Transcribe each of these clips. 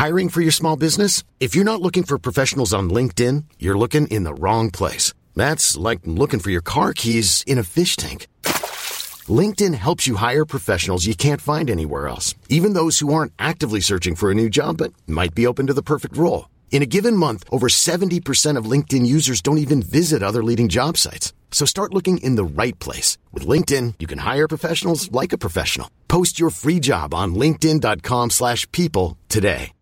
Hiring for your small business? If you're not looking for professionals on LinkedIn, you're looking in the wrong place. That's like looking for your car keys in a fish tank. LinkedIn helps you hire professionals you can't find anywhere else, even those who aren't actively searching for a new job but might be open to the perfect role. In a given month, over 70% of LinkedIn users don't even visit other leading job sites. So start looking in the right place. With LinkedIn, you can hire professionals like a professional. Post your free job on linkedin.com/people today.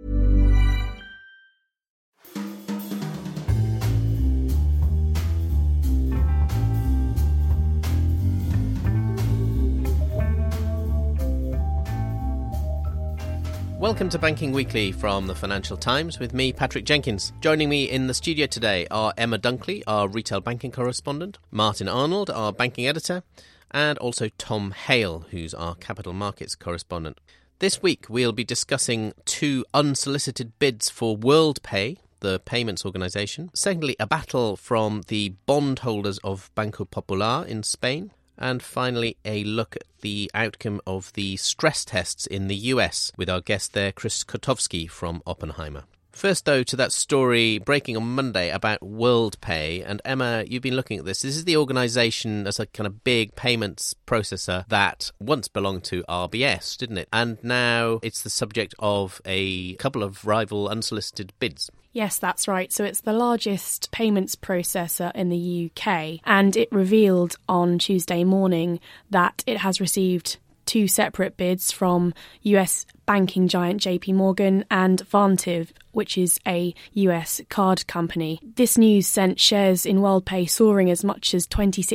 Welcome to Banking Weekly from the Financial Times with me, Patrick Jenkins. Joining me in the studio today are Emma Dunkley, our retail banking correspondent, Martin Arnold, our banking editor, and also Tom Hale, who's our capital markets correspondent. This week we'll be discussing two unsolicited bids for WorldPay, the payments organisation. Secondly, a battle from the bondholders of Banco Popular in Spain. And finally, a look at the outcome of the stress tests in the US with our guest there, Chris Kotowski from Oppenheimer. First, though, to that story breaking on Monday about WorldPay. And Emma, you've been looking at this. This is the organisation as a kind of big payments processor that once belonged to RBS, didn't it? And now it's the subject of a couple of rival unsolicited bids. Yes, that's right. So it's the largest payments processor in the UK, and it revealed on Tuesday morning that it has received two separate bids from US banking giant JP Morgan and Vantiv, which is a US card company. This news sent shares in WorldPay soaring as much as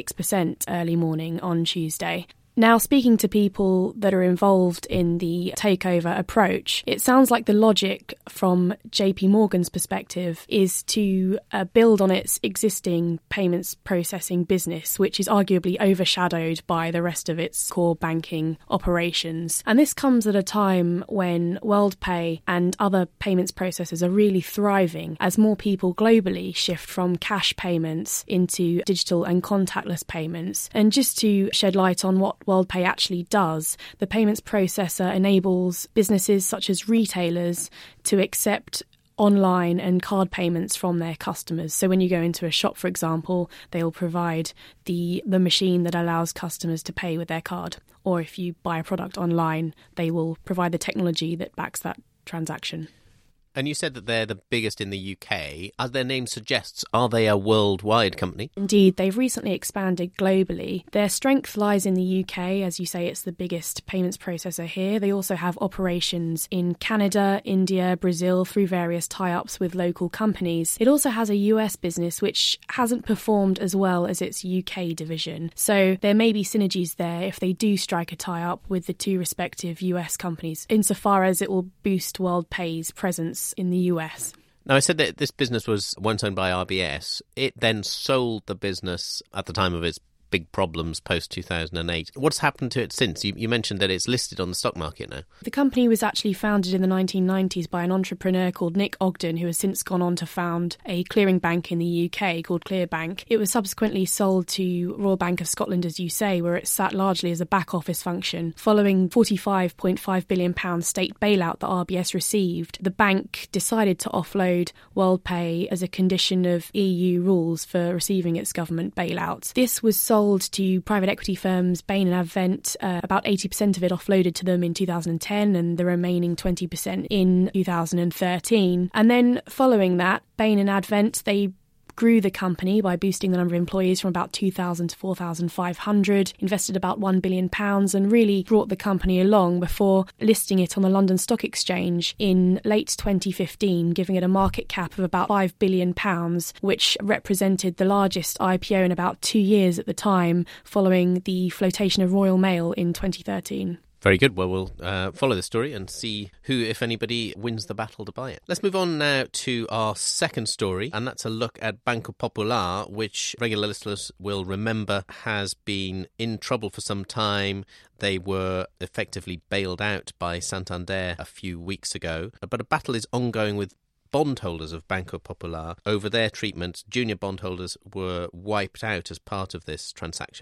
26% early morning on Tuesday. Now, speaking to people that are involved in the takeover approach, it sounds like the logic from JP Morgan's perspective is to build on its existing payments processing business, which is arguably overshadowed by the rest of its core banking operations. And this comes at a time when WorldPay and other payments processors are really thriving as more people globally shift from cash payments into digital and contactless payments. And just to shed light on what WorldPay actually does, the payments processor enables businesses such as retailers to accept online and card payments from their customers. So when you go into a shop, for example, they'll provide the machine that allows customers to pay with their card. Or if you buy a product online, they will provide the technology that backs that transaction. And you said that they're the biggest in the UK. As their name suggests, are they a worldwide company? Indeed, they've recently expanded globally. Their strength lies in the UK. As you say, it's the biggest payments processor here. They also have operations in Canada, India, Brazil through various tie-ups with local companies. It also has a US business which hasn't performed as well as its UK division. So there may be synergies there if they do strike a tie-up with the two respective US companies, insofar as it will boost WorldPay's presence in the US. Now, I said that this business was once owned by RBS. It then sold the business at the time of its big problems post-2008. What's happened to it since? You mentioned that it's listed on the stock market now. The company was actually founded in the 1990s by an entrepreneur called Nick Ogden, who has since gone on to found a clearing bank in the UK called ClearBank. It was subsequently sold to Royal Bank of Scotland, as you say, where it sat largely as a back office function. Following £45.5 billion state bailout that RBS received, the bank decided to offload WorldPay as a condition of EU rules for receiving its government bailout. This was sold to private equity firms Bain and Advent, about 80% of it offloaded to them in 2010 and the remaining 20% in 2013. And then following that, Bain and Advent, they grew the company by boosting the number of employees from about 2,000 to 4,500, invested about £1 billion and really brought the company along before listing it on the London Stock Exchange in late 2015, giving it a market cap of about £5 billion, which represented the largest IPO in about 2 years at the time, following the flotation of Royal Mail in 2013. Very good. Well, we'll follow the story and see who, if anybody, wins the battle to buy it. Let's move on now to our second story, and that's a look at Banco Popular, which regular listeners will remember has been in trouble for some time. They were effectively bailed out by Santander a few weeks ago, but a battle is ongoing with bondholders of Banco Popular over their treatment. Junior bondholders were wiped out as part of this transaction.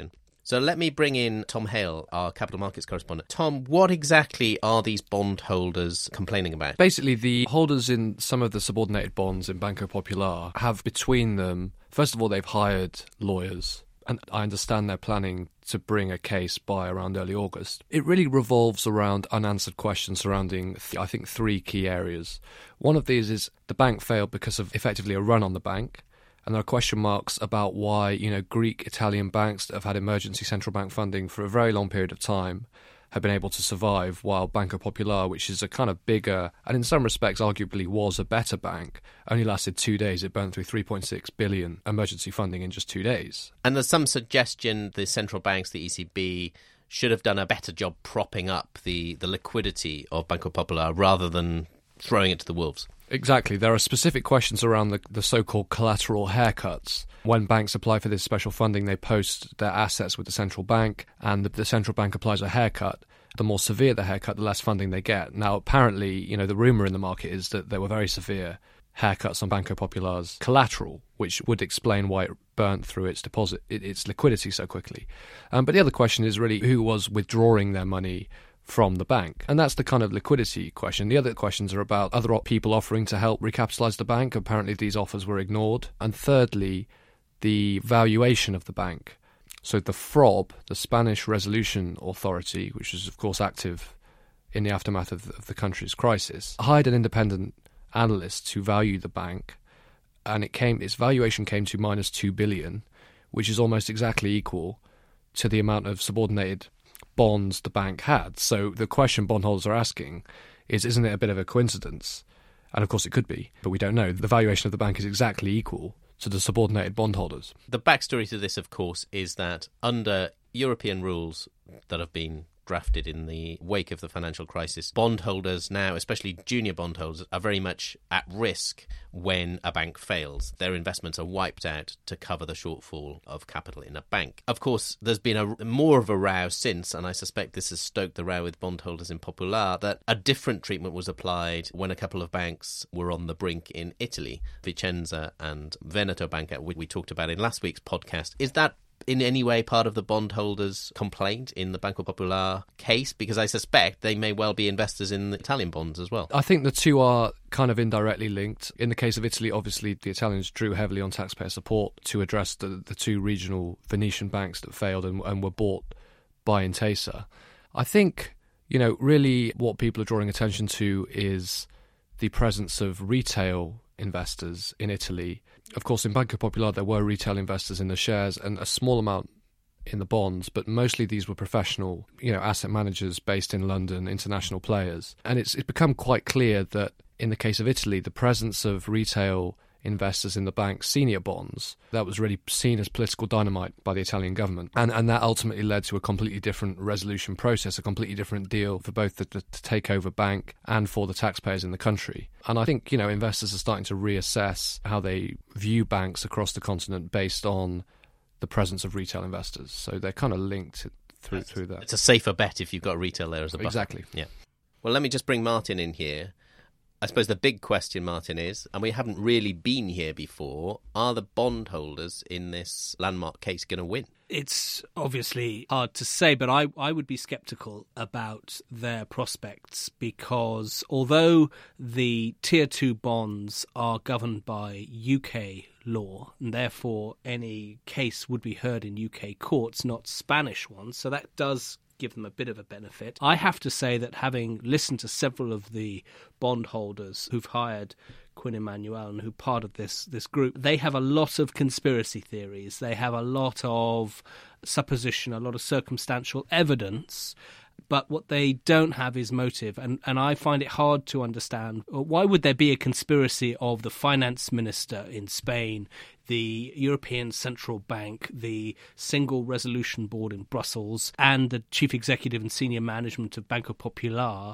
So let me bring in Tom Hale, our capital markets correspondent. Tom, what exactly are these bondholders complaining about? Basically, the holders in some of the subordinated bonds in Banco Popular have between them, first of all, they've hired lawyers. And I understand they're planning to bring a case by around early August. It really revolves around unanswered questions surrounding, I think, three key areas. One of these is the bank failed because of effectively a run on the bank. And there are question marks about why, Greek, Italian banks that have had emergency central bank funding for a very long period of time have been able to survive, while Banco Popular, which is a kind of bigger, and in some respects arguably was a better bank, only lasted 2 days. It burned through 3.6 billion emergency funding in just 2 days. And there's some suggestion the central banks, the ECB, should have done a better job propping up the liquidity of Banco Popular rather than throwing it to the wolves. Exactly. There are specific questions around the so-called collateral haircuts. When banks apply for this special funding, they post their assets with the central bank, and the central bank applies a haircut. The more severe the haircut, the less funding they get. Now, apparently, the rumour in the market is that there were very severe haircuts on Banco Popular's collateral, which would explain why it burnt through its deposit, its liquidity so quickly. But the other question is really who was withdrawing their money from the bank. And that's the kind of liquidity question. The other questions are about other people offering to help recapitalise the bank. Apparently these offers were ignored. And thirdly, the valuation of the bank. So the FROB, the Spanish Resolution Authority, which is of course active in the aftermath of the country's crisis, hired an independent analyst to value the bank, and its valuation came to minus 2 billion, which is almost exactly equal to the amount of subordinated bonds the bank had. So the question bondholders are asking is, isn't it a bit of a coincidence? And of course it could be, but we don't know. The valuation of the bank is exactly equal to the subordinated bondholders. The backstory to this, of course, is that under European rules that have been drafted in the wake of the financial crisis, bondholders now, especially junior bondholders, are very much at risk when a bank fails. Their investments are wiped out to cover the shortfall of capital in a bank. Of course, there's been more of a row since, and I suspect this has stoked the row with bondholders in Popular, that a different treatment was applied when a couple of banks were on the brink in Italy, Vicenza and Veneto Banca, which we talked about in last week's podcast. Is that in any way part of the bondholders' complaint in the Banco Popular case? Because I suspect they may well be investors in the Italian bonds as well. I think the two are kind of indirectly linked. In the case of Italy, obviously, the Italians drew heavily on taxpayer support to address the two regional Venetian banks that failed and were bought by Intesa. I think, really what people are drawing attention to is the presence of retail investors in Italy. Of course, in Banco Popular, there were retail investors in the shares and a small amount in the bonds, but mostly these were professional, asset managers based in London, international players. And it's become quite clear that in the case of Italy, the presence of retail investors in the bank's senior bonds, that was really seen as political dynamite by the Italian government. And that ultimately led to a completely different resolution process, a completely different deal for both the takeover bank and for the taxpayers in the country. And I think, investors are starting to reassess how they view banks across the continent based on the presence of retail investors. So they're kind of linked through that. It's a safer bet if you've got retail there as a buffer. Exactly. Yeah. Well, let me just bring Martin in here. I suppose the big question, Martin, is, and we haven't really been here before, are the bondholders in this landmark case going to win? It's obviously hard to say, but I would be sceptical about their prospects because although the Tier 2 bonds are governed by UK law, and therefore any case would be heard in UK courts, not Spanish ones, so that does give them a bit of a benefit. I have to say that having listened to several of the bondholders who've hired Quinn Emanuel and who part of this group, they have a lot of conspiracy theories. They have a lot of supposition, a lot of circumstantial evidence. But what they don't have is motive. And I find it hard to understand. Why would there be a conspiracy of the finance minister in Spain, the European Central Bank, the Single Resolution Board in Brussels, and the chief executive and senior management of Banco Popular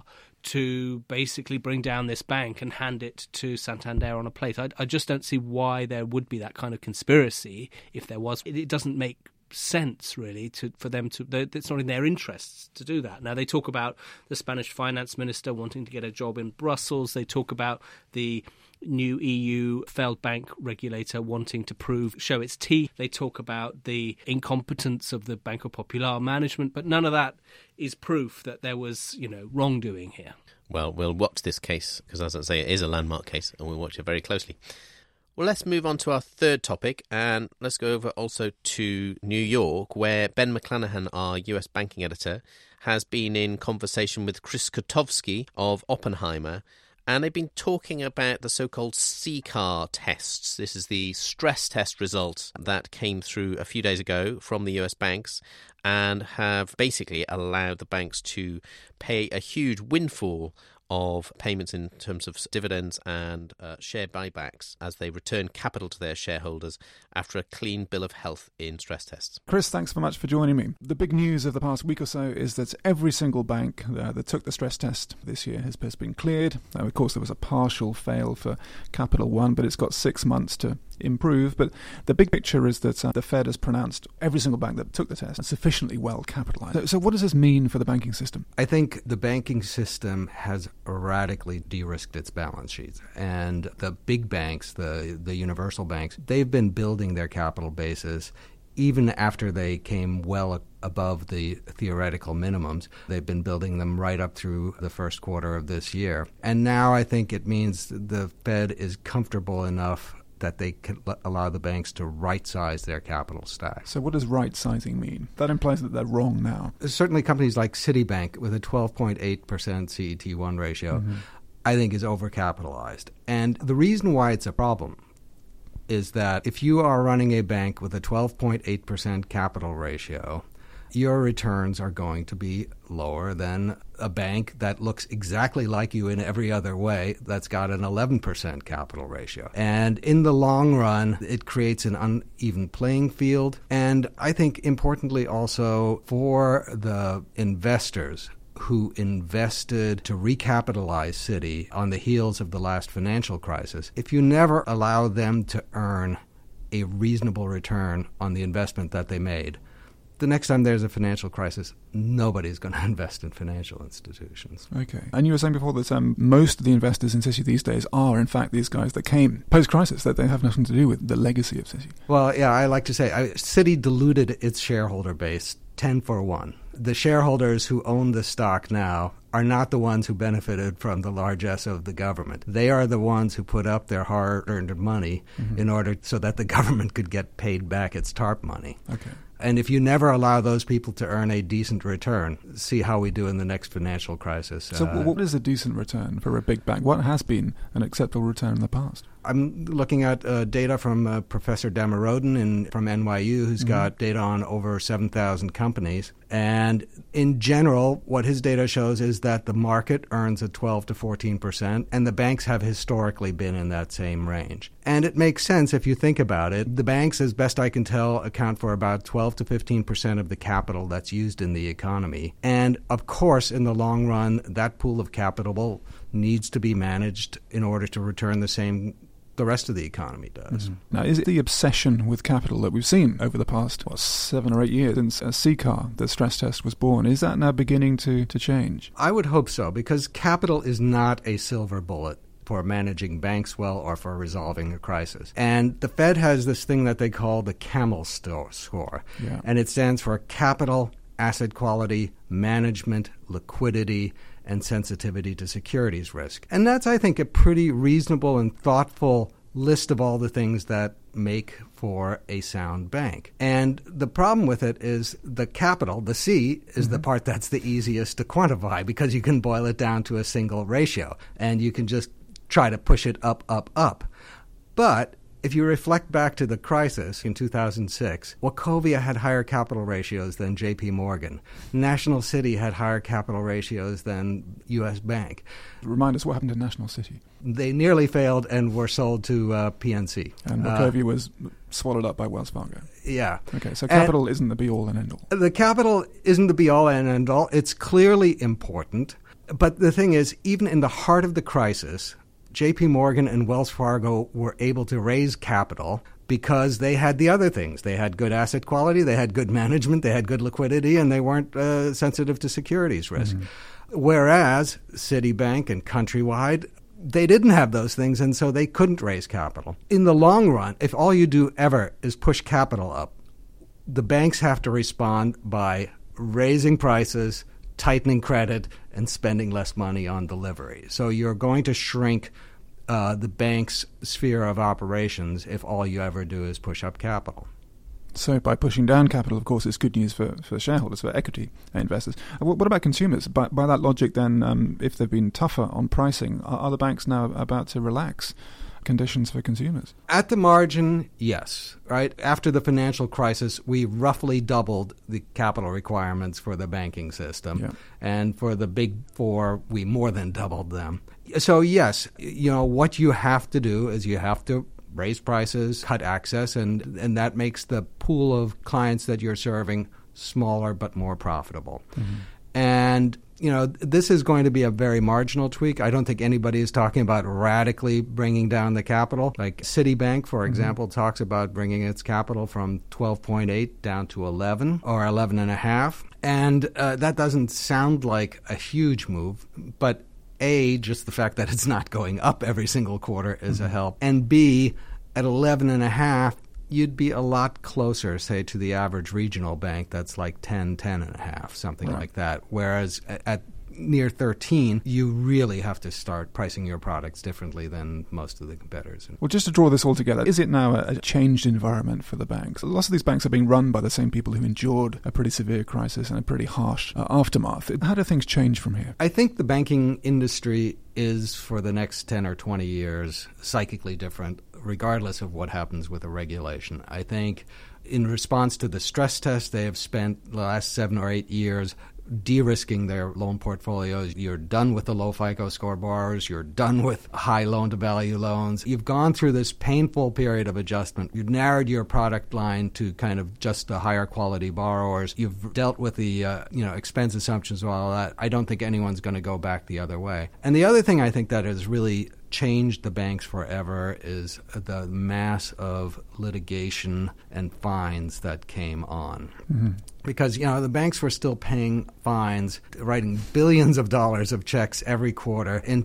to basically bring down this bank and hand it to Santander on a plate? I just don't see why there would be that kind of conspiracy. If there was, it doesn't make sense really for them to. It's not in their interests to do that. Now they talk about the Spanish finance minister wanting to get a job in Brussels. They talk about the new EU failed bank regulator wanting to show its teeth. They talk about the incompetence of the Banco Popular management, but none of that is proof that there was, wrongdoing here. Well, we'll watch this case because, as I say, it is a landmark case and we'll watch it very closely. Well, let's move on to our third topic, and let's go over also to New York, where Ben McClanahan, our US banking editor, has been in conversation with Chris Kotowski of Oppenheimer, and they've been talking about the so-called CCAR tests. This is the stress test results that came through a few days ago from the US banks and have basically allowed the banks to pay a huge windfall of payments in terms of dividends and share buybacks as they return capital to their shareholders after a clean bill of health in stress tests. Chris, thanks so much for joining me. The big news of the past week or so is that every single bank that took the stress test this year has been cleared. Of course, there was a partial fail for Capital One, but it's got 6 months to improve. But the big picture is that the Fed has pronounced every single bank that took the test sufficiently well capitalized. So what does this mean for the banking system? I think the banking system has radically de-risked its balance sheets. And the big banks, the universal banks, they've been building their capital bases even after they came well above the theoretical minimums. They've been building them right up through the first quarter of this year. And now I think it means the Fed is comfortable enough that they can allow the banks to right-size their capital stack. So what does right-sizing mean? That implies that they're wrong now. Certainly companies like Citibank with a 12.8% CET1 ratio, I think is overcapitalized. And the reason why it's a problem is that if you are running a bank with a 12.8% capital ratio, your returns are going to be lower than a bank that looks exactly like you in every other way that's got an 11% capital ratio. And in the long run, it creates an uneven playing field. And I think importantly also for the investors who invested to recapitalize Citi on the heels of the last financial crisis, if you never allow them to earn a reasonable return on the investment that they made, the next time there's a financial crisis, nobody's going to invest in financial institutions. Okay. And you were saying before that most of the investors in Citi these days are, in fact, these guys that came post-crisis, that they have nothing to do with the legacy of Citi. Well, yeah, I like to say Citi diluted its shareholder base 10-1. The shareholders who own the stock now are not the ones who benefited from the largesse of the government. They are the ones who put up their hard-earned money in order so that the government could get paid back its TARP money. Okay. And if you never allow those people to earn a decent return, see how we do in the next financial crisis. So what is a decent return for a big bank? What has been an acceptable return in the past? I'm looking at data from Professor Damorodin from NYU, who's got data on over 7,000 companies. And in general, what his data shows is that the market earns a 12 to 14%, and the banks have historically been in that same range. And it makes sense if you think about it. The banks, as best I can tell, account for about 12 to 15% of the capital that's used in the economy. And of course, in the long run, that pool of capital needs to be managed in order to return the same the rest of the economy does. Now, is it the obsession with capital that we've seen over the past, 7 or 8 years since CCAR, the stress test, was born? Is that now beginning to change? I would hope so, because capital is not a silver bullet for managing banks well or for resolving a crisis. And the Fed has this thing that they call the CAMEL score, and it stands for capital, asset quality, management, liquidity, and sensitivity to securities risk. And that's, I think, a pretty reasonable and thoughtful list of all the things that make for a sound bank. And the problem with it is the capital, the C, is the part that's the easiest to quantify because you can boil it down to a single ratio and you can just try to push it up, up, up. But if you reflect back to the crisis in 2006, Wachovia had higher capital ratios than J.P. Morgan. National City had higher capital ratios than U.S. Bank. Remind us what happened to National City. They nearly failed and were sold to PNC. And Wachovia was swallowed up by Wells Fargo. Yeah. Okay, so capital isn't the be-all and end-all. The capital isn't the be-all and end-all. It's clearly important. But the thing is, even in the heart of the crisis, J.P. Morgan and Wells Fargo were able to raise capital because they had the other things. They had good asset quality, they had good management, they had good liquidity, and they weren't sensitive to securities risk. Whereas Citibank and Countrywide they didn't have those things, and so they couldn't raise capital. In the long run, if all you do ever is push capital up, the banks have to respond by raising prices, tightening credit, and spending less money on delivery. So you're going to shrink the bank's sphere of operations if all you ever do is push up capital. So by pushing down capital, of course, it's good news for shareholders, for equity investors. What about consumers? By that logic, then, if they've been tougher on pricing, are the banks now about to relax conditions for consumers? At the margin, yes. Right after the financial crisis, we roughly doubled the capital requirements for the banking system. Yeah. And for the big four, we more than doubled them. So yes, what you have to do is you have to raise prices, cut access, and that makes the pool of clients that you're serving smaller but more profitable. Mm-hmm. And, this is going to be a very marginal tweak. I don't think anybody is talking about radically bringing down the capital. Like Citibank, for example, talks about bringing its capital from 12.8 down to 11 or 11.5. And that doesn't sound like a huge move, but A, just the fact that it's not going up every single quarter is a help. And B, at 11.5, you'd be a lot closer, say, to the average regional bank that's like 10.5, something like that. Whereas at near 13, you really have to start pricing your products differently than most of the competitors. Well, just to draw this all together, is it now a changed environment for the banks? Lots of these banks are being run by the same people who endured a pretty severe crisis and a pretty harsh aftermath. How do things change from here? I think the banking industry is, for the next 10 or 20 years, psychically different, regardless of what happens with the regulation. I think in response to the stress test, they have spent the last 7 or 8 years de-risking their loan portfolios. You're done with the low FICO score borrowers. You're done with high loan-to-value loans. You've gone through this painful period of adjustment. You've narrowed your product line to kind of just the higher quality borrowers. You've dealt with the expense assumptions and all that. I don't think anyone's going to go back the other way. And the other thing I think that has really changed the banks forever is the mass of litigation and fines that came on. Mm-hmm. Because, the banks were still paying fines, writing billions of dollars of checks every quarter in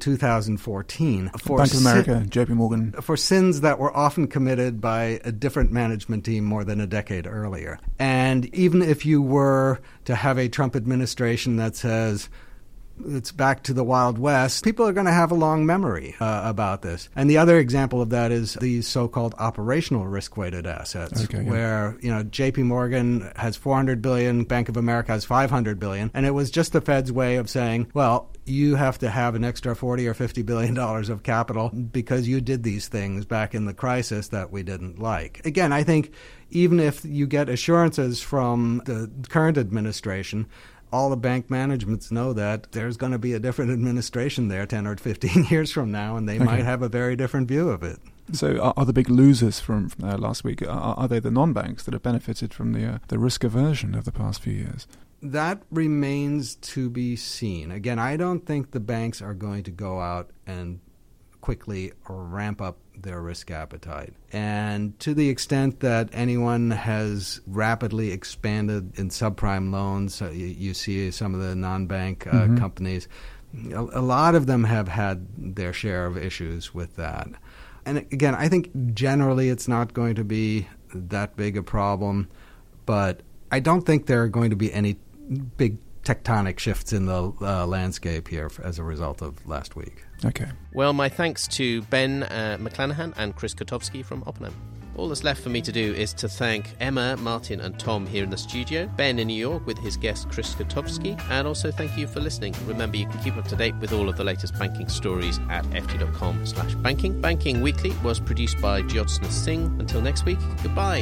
2014. For Bank of America, JP Morgan. For sins that were often committed by a different management team more than a decade earlier. And even if you were to have a Trump administration that says, it's back to the Wild West, people are going to have a long memory about this. And the other example of that is these so-called operational risk-weighted assets, where, JP Morgan has $400 billion, Bank of America has $500 billion, and it was just the Fed's way of saying, well, you have to have an extra $40 or $50 billion of capital because you did these things back in the crisis that we didn't like. Again, I think even if you get assurances from the current administration, all the bank managements know that there's going to be a different administration there 10 or 15 years from now, and they might have a very different view of it. So are the big losers from last week, are they the non-banks that have benefited from the risk aversion of the past few years? That remains to be seen. Again, I don't think the banks are going to go out and quickly ramp up their risk appetite. And to the extent that anyone has rapidly expanded in subprime loans, you see some of the non-bank companies, a lot of them have had their share of issues with that. And again, I think generally it's not going to be that big a problem, but I don't think there are going to be any big tectonic shifts in the landscape here as a result of last week. Okay. Well, my thanks to Ben McClanahan and Chris Kotowski from Oppenheim. All that's left for me to do is to thank Emma, Martin and Tom here in the studio, Ben in New York with his guest Chris Kotowski, and also thank you for listening. Remember, you can keep up to date with all of the latest banking stories at ft.com/banking. Banking Weekly was produced by Jyotsna Singh. Until next week, goodbye.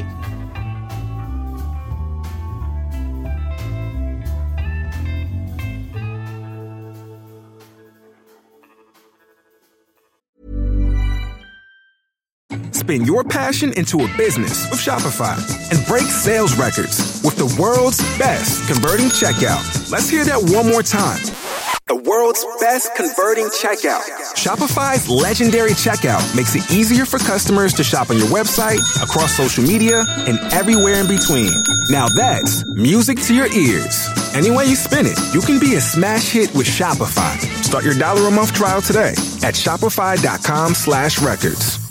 Spin your passion into a business with Shopify and break sales records with the world's best converting checkout. Let's hear that one more time. The world's best converting checkout. Shopify's legendary checkout makes it easier for customers to shop on your website, across social media, and everywhere in between. Now that's music to your ears. Any way you spin it, you can be a smash hit with Shopify. Start your $1 a month trial today at shopify.com/records.